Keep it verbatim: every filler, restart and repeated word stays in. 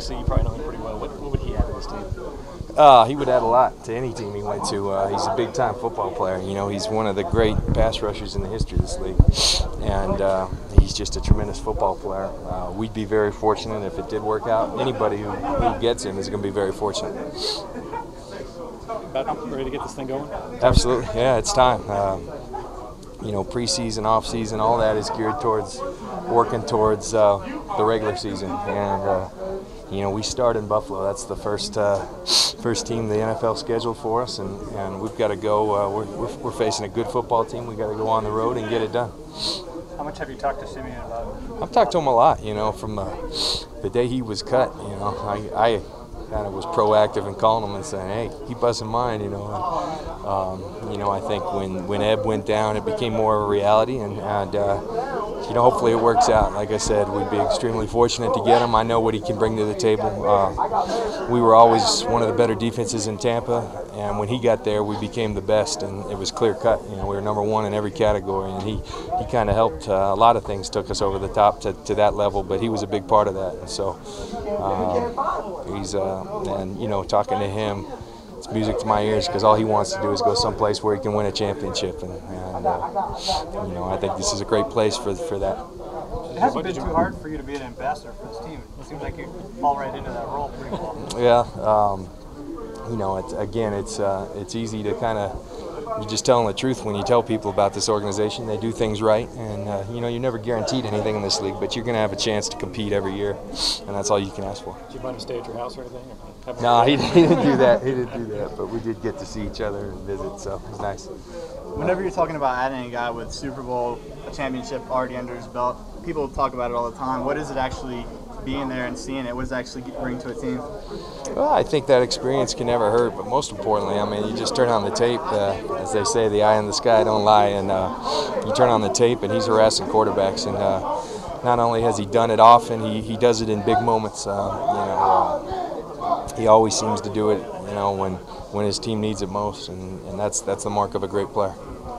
obviously you probably know him pretty well. What, what would he add to this team? Uh, he would add a lot to any team he went to. Uh, he's a big-time football player. You know, he's one of the great pass rushers in the history of this league, and uh, he's just a tremendous football player. Uh, we'd be very fortunate if it did work out. Anybody who, who gets him is going to be very fortunate. About ready to get this thing going? Absolutely, yeah, it's time. Um, you know, preseason, off-season, all that is geared towards working towards uh, the regular season, and uh, you know, we start in Buffalo. That's the first uh, first team the N F L scheduled for us, and, and we've got to go. Uh, we're, we're, we're facing a good football team. We've got to go on the road and get it done. How much have you talked to Simeon about it? I've talked to him a lot, you know, from uh, the day he was cut. You know, I, I kind of was proactive in calling him and saying, hey, keep us in mind, you know. And, um, you know, I think when, when Ebb went down, it became more of a reality, and, and uh, you know, hopefully it works out. Like I said, we'd be extremely fortunate to get him. I know what he can bring to the table. Uh, we were always one of the better defenses in Tampa, and when he got there, we became the best, and it was clear cut. You know, we were number one in every category, and he, he kind of helped. Uh, a lot of things took us over the top to, to that level, but he was a big part of that. And so uh, he's, uh, and you know, talking to him, it's music to my ears, because all he wants to do is go someplace where he can win a championship, and, and uh, you know, I think this is a great place for for that. It hasn't been too hard for you to be an ambassador for this team. It seems like you fall right into that role pretty well. Yeah, um, you know, it's, again, it's uh, it's easy to kind of, you're just telling the truth when you tell people about this organization. They do things right, and uh, you know, you're never guaranteed anything in this league, but you're going to have a chance to compete every year, and that's all you can ask for. Did you find him stay at your house or anything? Or no, he, he didn't do that. He didn't do that, but we did get to see each other and visit, so it was nice. Whenever you're talking about adding a guy with Super Bowl, a championship already under his belt, people talk about it all the time. What is it actually being there and seeing it? What does it actually bring to a team? Well, I think that experience can never hurt, but most importantly, I mean, you just turn on the tape. Uh, as they say, the eye in the sky don't lie, and uh, you turn on the tape, and he's harassing quarterbacks. And uh, not only has he done it often, he, he does it in big moments. Uh, you know, uh, he always seems to do it, you know, when when his team needs it most, and, and that's that's the mark of a great player.